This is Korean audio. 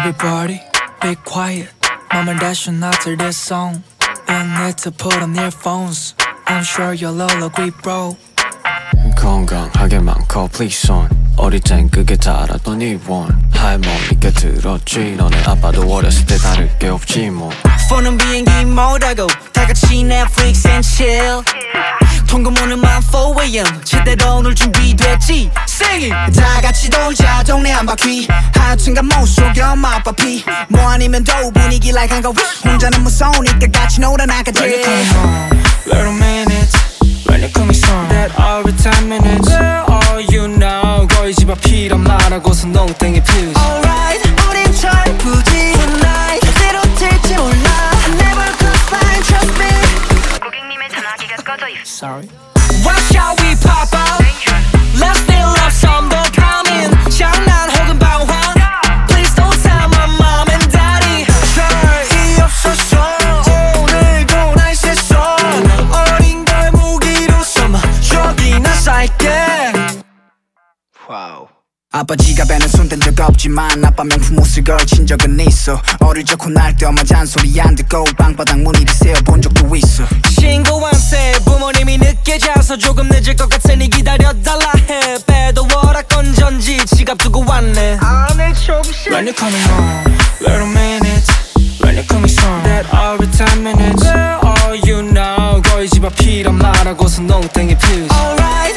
Everybody, be quiet. Mom and dad should not hear this song. You need to put on earphones. I'm sure you'll all agree, bro. 건강하게 많고 please on 어릴 땐 그게 다라던 이원 할머니께 들었지 너네 아빠도 어렸을 때 다를 게 없지 뭐 폰은 비행기 모드하고 다같이 Netflix and chill 통금오는만 4am 제대로 놀 준비됐지 Sing it! 다같이 돌자 동네 한 바퀴 하여튼간 못 속여 엄마 아빠 피뭐 아니면 더 분위기 like 한거 혼자는 무서우니까 같이 놀아나가지 When you coming home, little minutes. When you coming soon, that every 10 minutes. All you know, 거의 집 앞 필요 말하고서 농땡이 피우지. Alright, 우린 철부지 Tonight, 어디로 튈지 몰라 I never could find, trust me 고객님의 전화기가 꺼져 있어. Sorry. Why shall we pop out? Let's still love some 더 coming 장난 혹은 방황 Please don't tell my mom and daddy 별이 없었어 오늘도 날 셌어 어린 걸 무기로 삼아 저기나 살게 와우. 아빠 지갑에는 손댄 적 없지만 아빠 명품 옷을 걸친 적은 있어 어릴 적 혼날 때 엄마 잔소리 안 듣고 방바닥 무늬를 세어본 적도 있어 신고한 새 부모님이 늦게 자서 조금 늦을 것 같으니 기다려달라 해 빼도 워락 건전지 지갑 두고 왔네 안에 접시 When you coming home, little minutes. When you coming soon, that every 10 minutes. All you know, 거의 집 앞 필요 말하고서 농땡이 피우지. Alright